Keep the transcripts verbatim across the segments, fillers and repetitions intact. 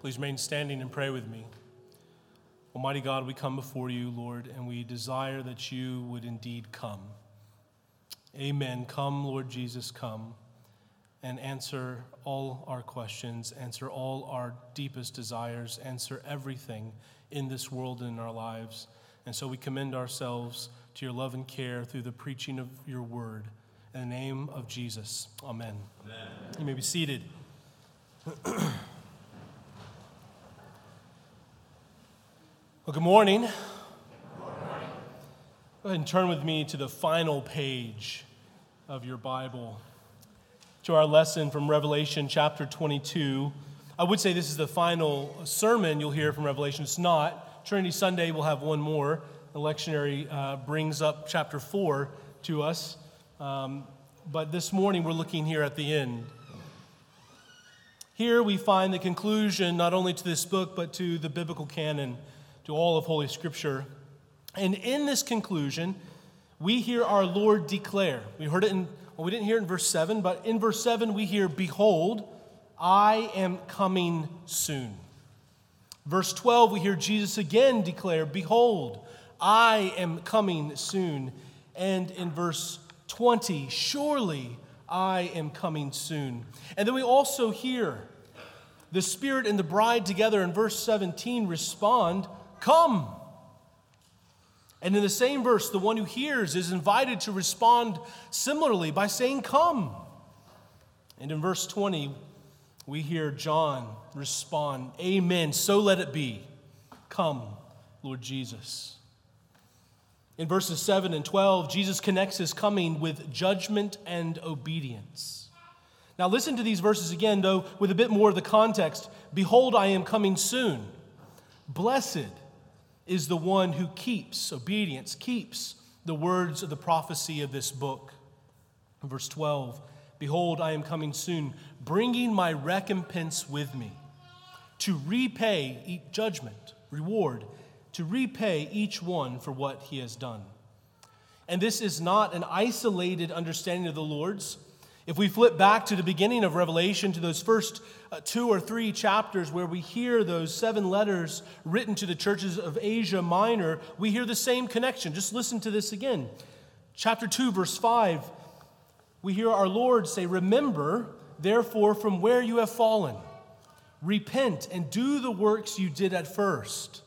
Please remain standing and pray with me. Almighty God, we come before you, Lord, and we desire that you would indeed come. Amen. Come, Lord Jesus, come, and answer all our questions, answer all our deepest desires, answer everything in this world and in our lives. And so we commend ourselves to your love and care through the preaching of your word. In the name of Jesus, amen. Amen. You may be seated. Well, good morning. Good morning. Go ahead and turn with me to the final page of your Bible, to our lesson from Revelation chapter twenty-two. I would say this is the final sermon you'll hear from Revelation. It's not. Trinity Sunday will have one more. The lectionary uh, brings up chapter four to us. Um, but this morning we're looking here at the end. Here we find the conclusion not only to this book, but to the biblical canon, to all of Holy Scripture. And in this conclusion, we hear our Lord declare. We heard it in, well, we didn't hear it in verse seven, but in verse seven we hear, "Behold, I am coming soon." Verse twelve, we hear Jesus again declare, "Behold, I am coming soon." And in verse twenty, "Surely I am coming soon." And then we also hear the Spirit and the bride together in verse seventeen respond, "Come." And in the same verse, the one who hears is invited to respond similarly by saying, "Come." And in verse twenty, we hear John respond, "Amen, so let it be. Come, Lord Jesus." In verses seven and twelve, Jesus connects his coming with judgment and obedience. Now listen to these verses again, though, with a bit more of the context. "Behold, I am coming soon. Blessed is the one who keeps," obedience, keeps the words of the prophecy of this book. Verse twelve, "Behold, I am coming soon, bringing my recompense with me, to repay each judgment, reward, to repay each one for what he has done." And this is not an isolated understanding of the Lord's. If we flip back to the beginning of Revelation, to those first uh, two or three chapters where we hear those seven letters written to the churches of Asia Minor, we hear the same connection. Just listen to this again. Chapter two, verse five, we hear our Lord say, "Remember, therefore, from where you have fallen. Repent and do the works you did at first.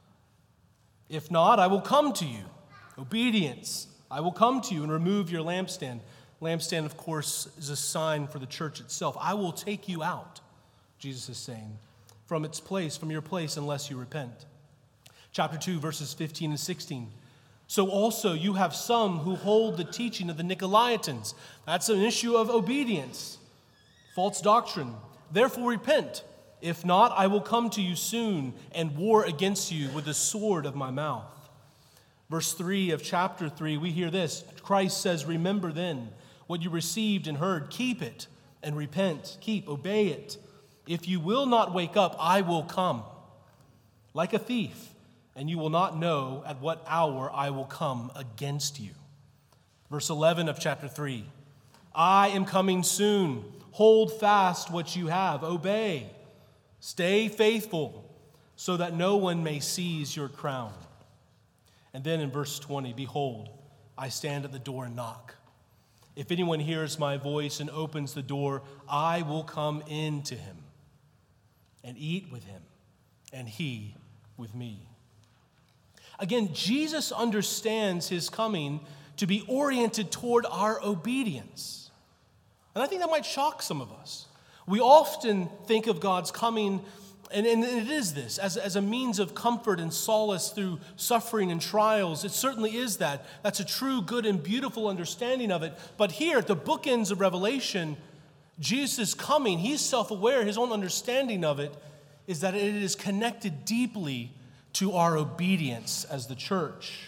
If not, I will come to you." Obedience. "I will come to you and remove your lampstand." Lampstand, of course, is a sign for the church itself. "I will take you out," Jesus is saying, "from its place, from your place, unless you repent." Chapter two, verses fifteen and sixteen. "So also you have some who hold the teaching of the Nicolaitans." That's an issue of obedience, false doctrine. "Therefore repent. If not, I will come to you soon and war against you with the sword of my mouth." Verse three of chapter three, we hear this. Christ says, "Remember then what you received and heard, keep it and repent." Keep, obey it. "If you will not wake up, I will come like a thief, and you will not know at what hour I will come against you." Verse eleven of chapter three, "I am coming soon. Hold fast what you have. Obey. Stay faithful, so that no one may seize your crown." And then in verse twenty, "Behold, I stand at the door and knock. If anyone hears my voice and opens the door, I will come in to him and eat with him, and he with me." Again, Jesus understands his coming to be oriented toward our obedience. And I think that might shock some of us. We often think of God's coming, and, and it is this, as, as a means of comfort and solace through suffering and trials. It certainly is that. That's a true, good, and beautiful understanding of it. But here, at the bookends of Revelation, Jesus' coming, he's self-aware, his own understanding of it is that it is connected deeply to our obedience as the church.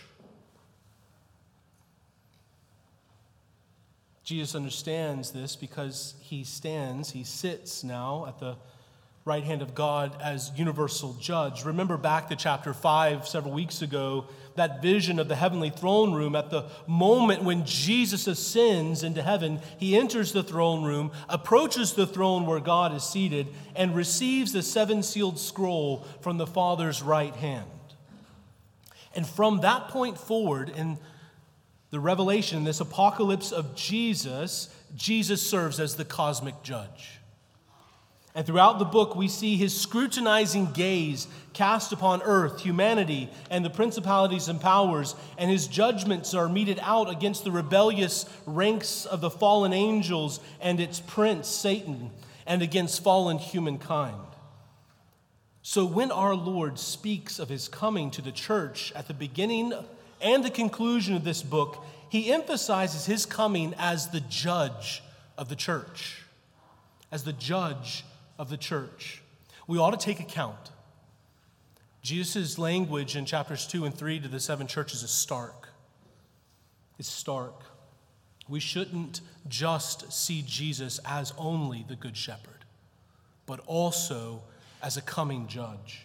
Jesus understands this because he stands, he sits now at the right hand of God as universal judge. Remember back to chapter five several weeks ago, that vision of the heavenly throne room. At the moment when Jesus ascends into heaven, he enters the throne room, approaches the throne where God is seated, and receives the seven-sealed scroll from the Father's right hand. And from that point forward, in the revelation, this apocalypse of Jesus, Jesus serves as the cosmic judge. And throughout the book, we see his scrutinizing gaze cast upon earth, humanity, and the principalities and powers, and his judgments are meted out against the rebellious ranks of the fallen angels and its prince, Satan, and against fallen humankind. So when our Lord speaks of his coming to the church at the beginning and the conclusion of this book, he emphasizes his coming as the judge of the church, as the judge of the church. We ought to take account. Jesus' language in chapters two and three to the seven churches is stark. It's stark. We shouldn't just see Jesus as only the good shepherd, but also as a coming judge.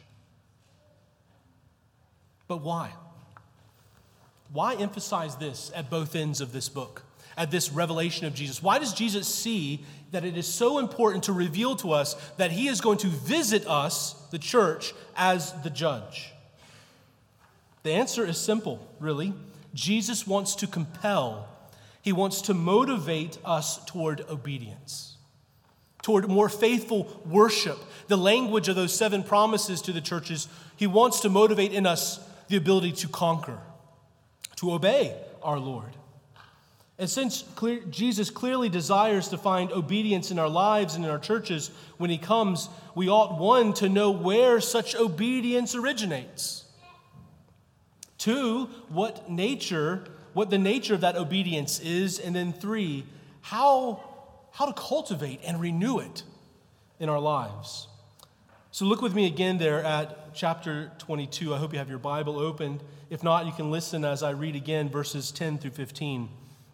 But why? Why emphasize this at both ends of this book, at this revelation of Jesus? Why does Jesus see that it is so important to reveal to us that he is going to visit us, the church, as the judge? The answer is simple, really. Jesus wants to compel, he wants to motivate us toward obedience, toward more faithful worship. The language of those seven promises to the churches, he wants to motivate in us the ability to conquer, to obey our Lord. And since clear, Jesus clearly desires to find obedience in our lives and in our churches when he comes, we ought, one, to know where such obedience originates. Two, what nature, what the nature of that obedience is. And then three, how, how to cultivate and renew it in our lives. So look with me again there at chapter twenty-two. I hope you have your Bible opened. If not, you can listen as I read again verses ten through fifteen.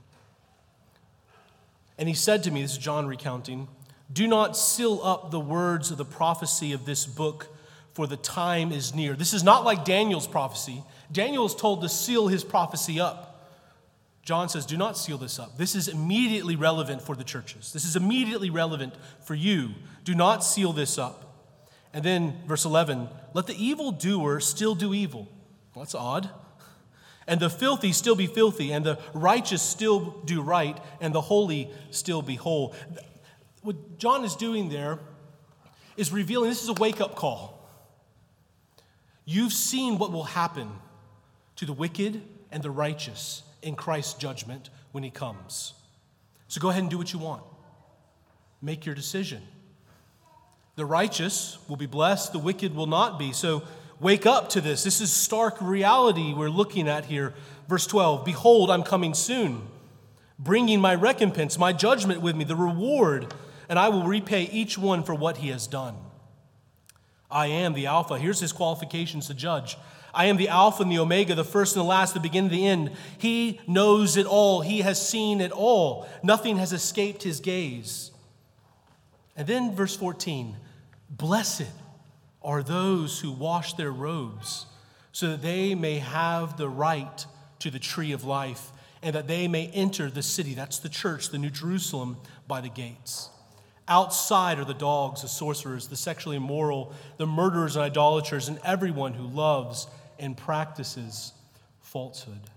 And he said to me, this is John recounting, "Do not seal up the words of the prophecy of this book, for the time is near." This is not like Daniel's prophecy. Daniel is told to seal his prophecy up. John says, do not seal this up. This is immediately relevant for the churches. This is immediately relevant for you. Do not seal this up. And then verse eleven, "Let the evildoer still do evil." Well, that's odd. "And the filthy still be filthy, and the righteous still do right, and the holy still be whole." What John is doing there is revealing, this is a wake-up call. You've seen what will happen to the wicked and the righteous in Christ's judgment when he comes. So go ahead and do what you want. Make your decision. The righteous will be blessed, the wicked will not be. So wake up to this. This is stark reality we're looking at here. Verse twelve, "Behold, I'm coming soon, bringing my recompense, my judgment with me, the reward, and I will repay each one for what he has done. I am the Alpha." Here's his qualifications to judge. "I am the Alpha and the Omega, the first and the last, the beginning and the end. He knows it all. He has seen it all. Nothing has escaped his gaze." And then verse fourteen, "Blessed are those who wash their robes, so that they may have the right to the tree of life, and that they may enter the city," that's the church, the New Jerusalem, "by the gates. Outside are the dogs, the sorcerers, the sexually immoral, the murderers and idolaters, and everyone who loves and practices falsehood."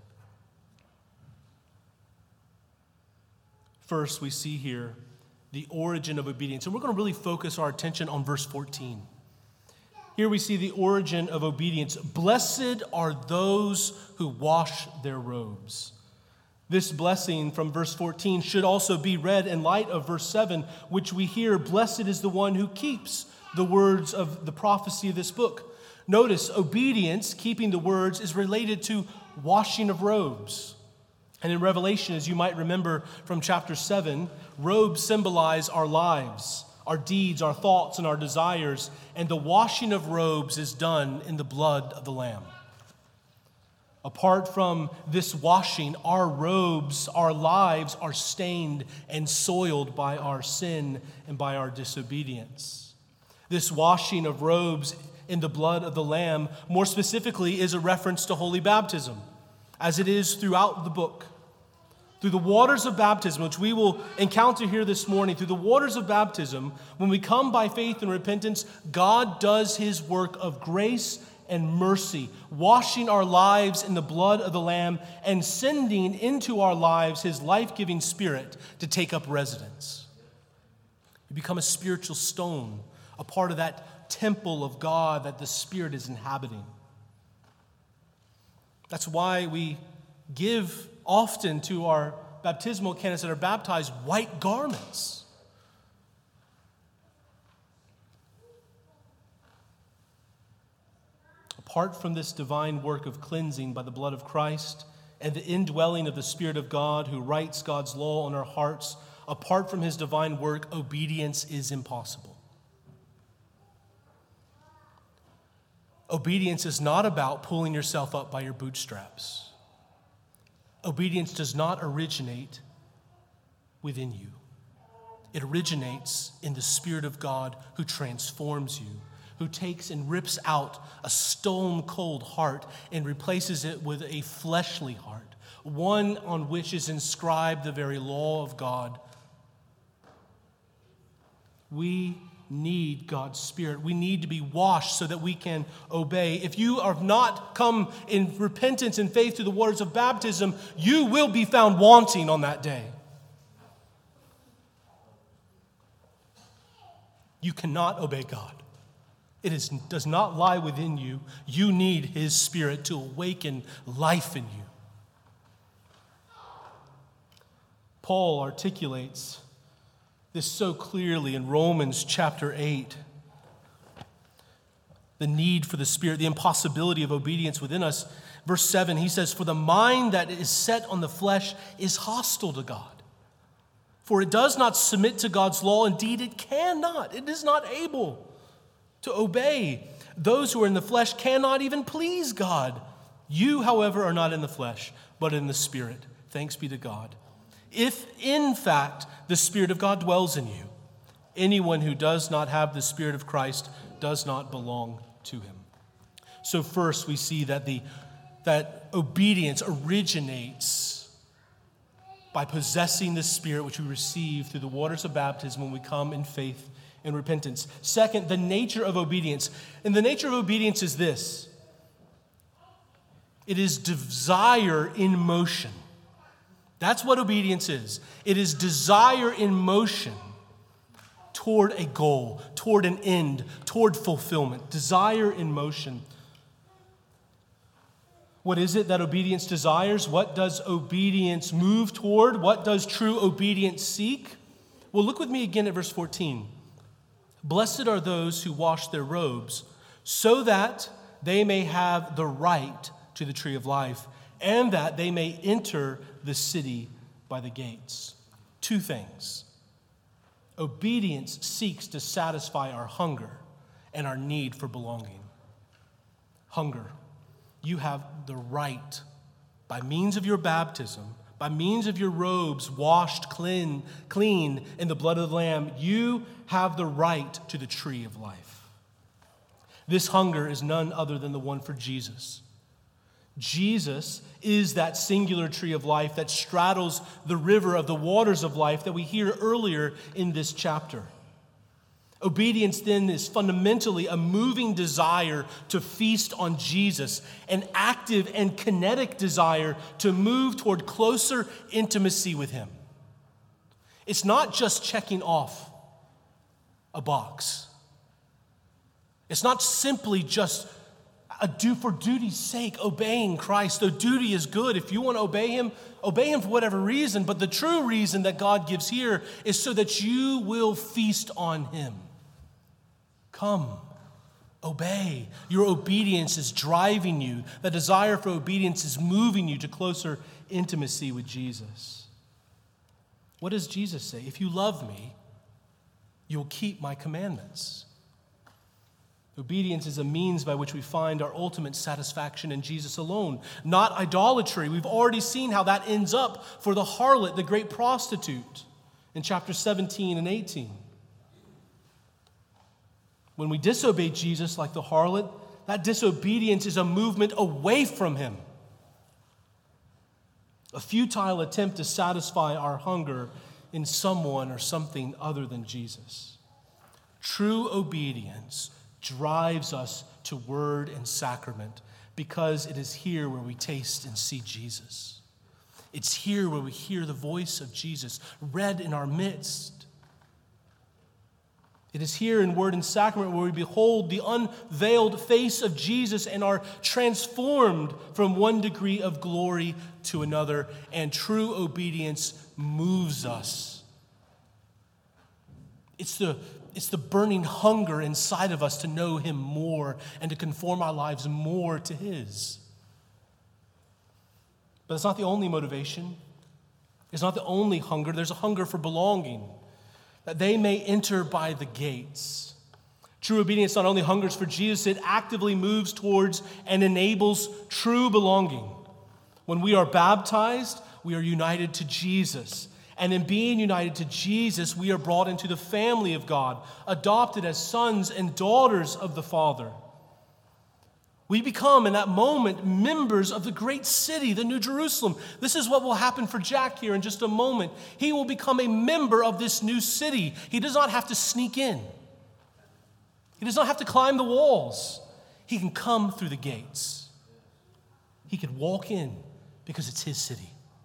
First, we see here the origin of obedience. And we're going to really focus our attention on verse fourteen. Here we see the origin of obedience. "Blessed are those who wash their robes." This blessing from verse fourteen should also be read in light of verse seven, which we hear, "Blessed is the one who keeps the words of the prophecy of this book." Notice, obedience, keeping the words, is related to washing of robes. And in Revelation, as you might remember from chapter seven, robes symbolize our lives, our deeds, our thoughts, and our desires. And the washing of robes is done in the blood of the Lamb. Apart from this washing, our robes, our lives are stained and soiled by our sin and by our disobedience. This washing of robes in the blood of the Lamb, more specifically, is a reference to holy baptism, as it is throughout the book. Through the waters of baptism, which we will encounter here this morning, through the waters of baptism, when we come by faith and repentance, God does his work of grace and mercy, washing our lives in the blood of the Lamb and sending into our lives his life-giving Spirit to take up residence. You become a spiritual stone, a part of that temple of God that the Spirit is inhabiting. That's why we give often to our baptismal candidates that are baptized white garments. Apart from this divine work of cleansing by the blood of Christ and the indwelling of the Spirit of God who writes God's law on our hearts, apart from his divine work, obedience is impossible. Obedience is not about pulling yourself up by your bootstraps. Obedience does not originate within you. It originates in the Spirit of God who transforms you, who takes and rips out a stone-cold heart and replaces it with a fleshly heart, one on which is inscribed the very law of God. We need God's Spirit. We need to be washed so that we can obey. If you have not come in repentance and faith through the waters of baptism, you will be found wanting on that day. You cannot obey God. It is, does not lie within you. You need his Spirit to awaken life in you. Paul articulates this so clearly in Romans chapter eight. The need for the Spirit, the impossibility of obedience within us. Verse seven, he says, "For the mind that is set on the flesh is hostile to God. For it does not submit to God's law. Indeed, it cannot. It is not able to obey. Those who are in the flesh cannot even please God. You, however, are not in the flesh, but in the Spirit. Thanks be to God. If, in fact, the Spirit of God dwells in you, anyone who does not have the Spirit of Christ does not belong to him." So first we see that the that obedience originates by possessing the Spirit which we receive through the waters of baptism when we come in faith and repentance. Second, the nature of obedience. And the nature of obedience is this: it is desire in motion. That's what obedience is. It is desire in motion toward a goal, toward an end, toward fulfillment. Desire in motion. What is it that obedience desires? What does obedience move toward? What does true obedience seek? Well, look with me again at verse fourteen. "Blessed are those who wash their robes, so that they may have the right to the tree of life, and that they may enter the city by the gates." Two things. Obedience seeks to satisfy our hunger and our need for belonging. Hunger. You have the right, by means of your baptism, by means of your robes washed clean, clean in the blood of the Lamb, you have the right to the tree of life. This hunger is none other than the one for Jesus. Jesus is that singular tree of life that straddles the river of the waters of life that we hear earlier in this chapter. Obedience then is fundamentally a moving desire to feast on Jesus, an active and kinetic desire to move toward closer intimacy with him. It's not just checking off a box. It's not simply just a do for duty's sake obeying Christ. Though duty is good, if you want to obey him, obey him for whatever reason. But the true reason that God gives here is so that you will feast on him. Come, obey. Your obedience is driving you. The desire for obedience is moving you to closer intimacy with Jesus. What does Jesus say? If you love me, you'll keep my commandments. Obedience is a means by which we find our ultimate satisfaction in Jesus alone, not idolatry. We've already seen how that ends up for the harlot, the great prostitute, in chapter seventeen and eighteen. When we disobey Jesus like the harlot, that disobedience is a movement away from him. A futile attempt to satisfy our hunger in someone or something other than Jesus. True obedience drives us to word and sacrament because it is here where we taste and see Jesus. It's here where we hear the voice of Jesus read in our midst. It is here in word and sacrament where we behold the unveiled face of Jesus and are transformed from one degree of glory to another, and true obedience moves us. It's the, it's the burning hunger inside of us to know him more and to conform our lives more to his. But it's not the only motivation. It's not the only hunger. There's a hunger for belonging, that they may enter by the gates. True obedience not only hungers for Jesus, it actively moves towards and enables true belonging. When we are baptized, we are united to Jesus. And in being united to Jesus, we are brought into the family of God, adopted as sons and daughters of the Father. We become, in that moment, members of the great city, the New Jerusalem. This is what will happen for Jack here in just a moment. He will become a member of this new city. He does not have to sneak in. He does not have to climb the walls. He can come through the gates. He can walk in because it's his city.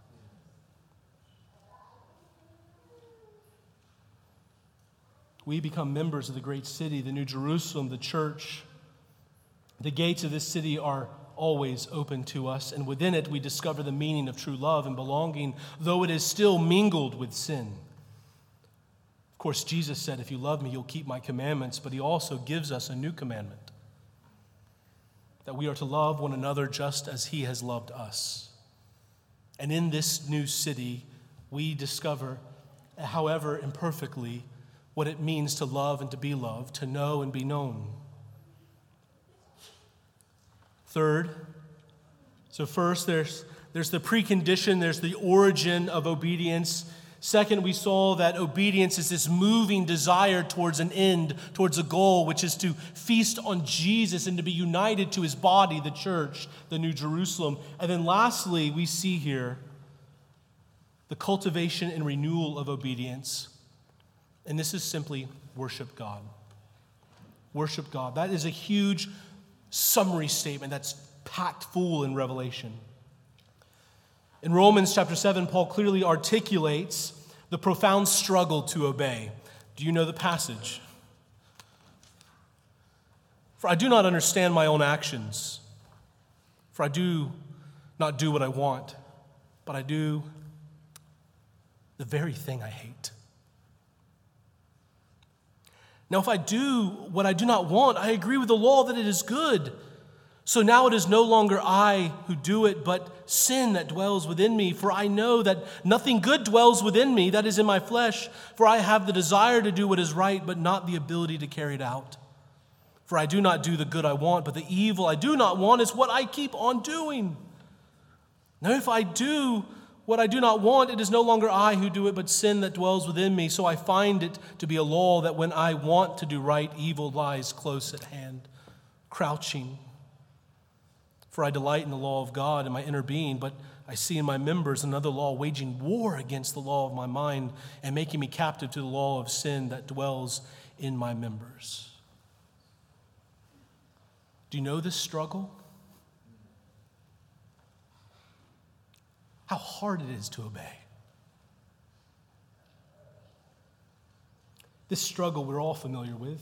We become members of the great city, the New Jerusalem, the church. The gates of this city are always open to us, and within it we discover the meaning of true love and belonging, though it is still mingled with sin. Of course, Jesus said, if you love me, you'll keep my commandments, but he also gives us a new commandment, that we are to love one another just as he has loved us. And in this new city, we discover, however imperfectly, what it means to love and to be loved, to know and be known. Third, so first there's, there's the precondition, there's the origin of obedience. Second, we saw that obedience is this moving desire towards an end, towards a goal, which is to feast on Jesus and to be united to his body, the church, the New Jerusalem. And then lastly, we see here the cultivation and renewal of obedience. And this is simply worship God. Worship God. That is a huge summary statement that's packed full in Revelation. In Romans chapter seven, Paul clearly articulates the profound struggle to obey. Do you know the passage? For I do not understand my own actions, for I do not do what I want, but I do the very thing I hate. Now, if I do what I do not want, I agree with the law that it is good. So now it is no longer I who do it, but sin that dwells within me. For I know that nothing good dwells within me, that is in my flesh. For I have the desire to do what is right, but not the ability to carry it out. For I do not do the good I want, but the evil I do not want is what I keep on doing. Now, if I do what I do not want, it is no longer I who do it, but sin that dwells within me. So I find it to be a law that when I want to do right, evil lies close at hand, crouching. For I delight in the law of God in my inner being, but I see in my members another law waging war against the law of my mind and making me captive to the law of sin that dwells in my members. Do you know this struggle? How hard it is to obey. This struggle we're all familiar with.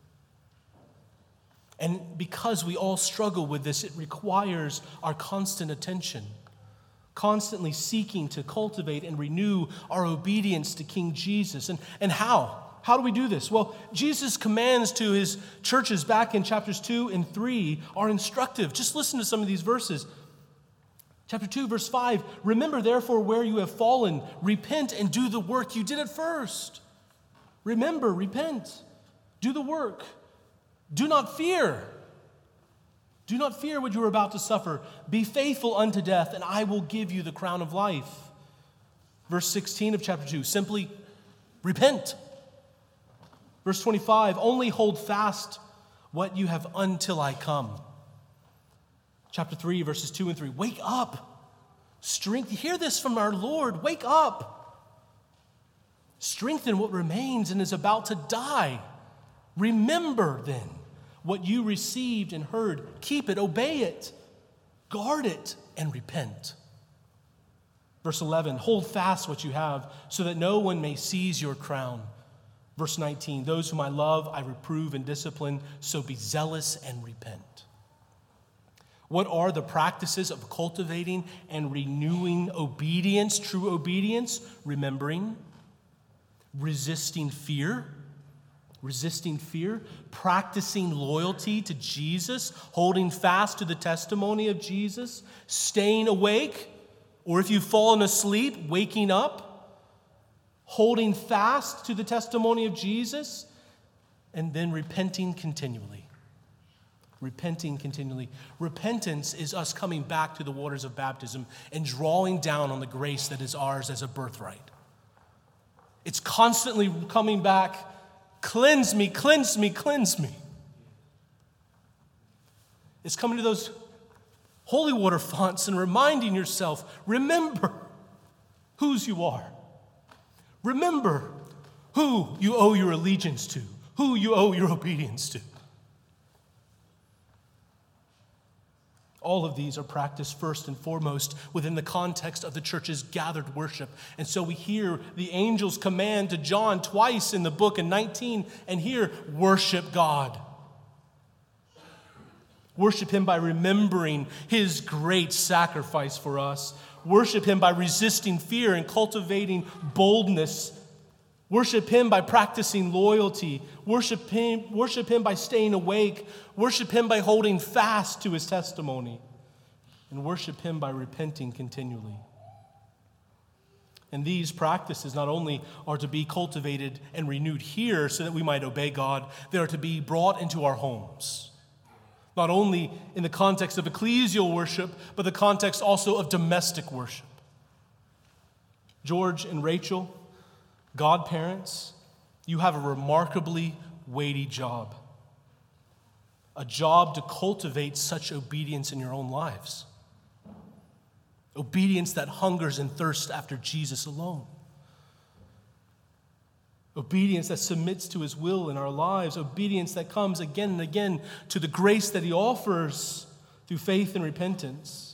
And because we all struggle with this, it requires our constant attention, constantly seeking to cultivate and renew our obedience to King Jesus. And, and how? How do we do this? Well, Jesus' commands to his churches back in chapters two and three are instructive. Just listen to some of these verses. Chapter two, verse five, remember therefore where you have fallen, repent and do the work you did at first. Remember, repent, do the work. Do not fear. Do not fear what you are about to suffer. Be faithful unto death, and I will give you the crown of life. Verse sixteen of chapter two, simply repent. Verse twenty-five, only hold fast what you have until I come. Chapter three, verses two and three. Wake up. Strength. Hear this from our Lord. Wake up. Strengthen what remains and is about to die. Remember then what you received and heard. Keep it, obey it, guard it, and repent. Verse eleven, hold fast what you have so that no one may seize your crown. Verse nineteen, those whom I love, I reprove and discipline, so be zealous and repent. What are the practices of cultivating and renewing obedience, true obedience? Remembering, resisting fear, resisting fear, practicing loyalty to Jesus, holding fast to the testimony of Jesus, staying awake, or if you've fallen asleep, waking up, holding fast to the testimony of Jesus, and then repenting continually. Repenting continually. Repentance is us coming back to the waters of baptism and drawing down on the grace that is ours as a birthright. It's constantly coming back, cleanse me, cleanse me, cleanse me. It's coming to those holy water fonts and reminding yourself, remember whose you are. Remember who you owe your allegiance to, who you owe your obedience to. All of these are practiced first and foremost within the context of the church's gathered worship. And so we hear the angel's command to John twice in the book in nineteen, and here, worship God. Worship him by remembering his great sacrifice for us. Worship him by resisting fear and cultivating boldness. Worship him by practicing loyalty. Worship him, worship him by staying awake. Worship him by holding fast to his testimony. And worship him by repenting continually. And these practices not only are to be cultivated and renewed here so that we might obey God, they are to be brought into our homes. Not only in the context of ecclesial worship, but the context also of domestic worship. George and Rachel, godparents, you have a remarkably weighty job. A job to cultivate such obedience in your own lives. Obedience that hungers and thirsts after Jesus alone. Obedience that submits to his will in our lives. Obedience that comes again and again to the grace that he offers through faith and repentance.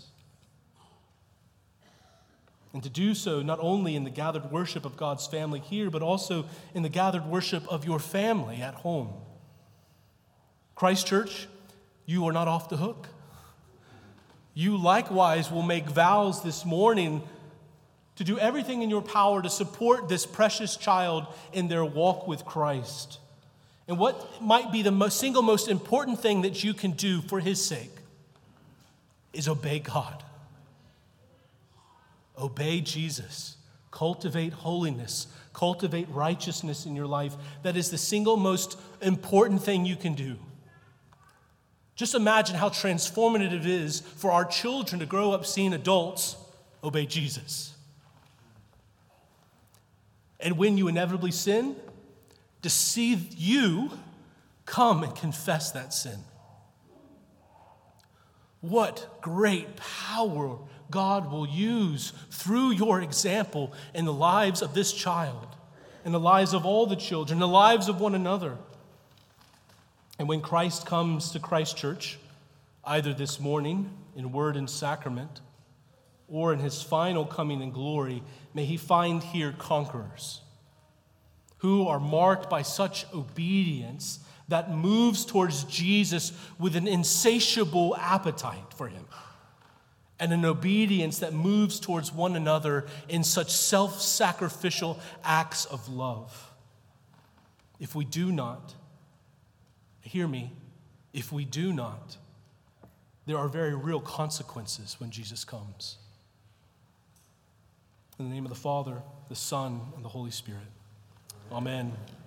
And to do so not only in the gathered worship of God's family here, but also in the gathered worship of your family at home. Christ Church, you are not off the hook. You likewise will make vows this morning to do everything in your power to support this precious child in their walk with Christ. And what might be the most, single most important thing that you can do for his sake is obey God. Obey Jesus. Cultivate holiness. Cultivate righteousness in your life. That is the single most important thing you can do. Just imagine how transformative it is for our children to grow up seeing adults obey Jesus. And when you inevitably sin, to see you come and confess that sin. What great power God will use through your example in the lives of this child, in the lives of all the children, in the lives of one another. And when Christ comes to Christ Church, either this morning in word and sacrament, or in his final coming in glory, may he find here conquerors who are marked by such obedience that moves towards Jesus with an insatiable appetite for him, and an obedience that moves towards one another in such self-sacrificial acts of love. If we do not, hear me, if we do not, there are very real consequences when Jesus comes. In the name of the Father, the Son, and the Holy Spirit. Amen.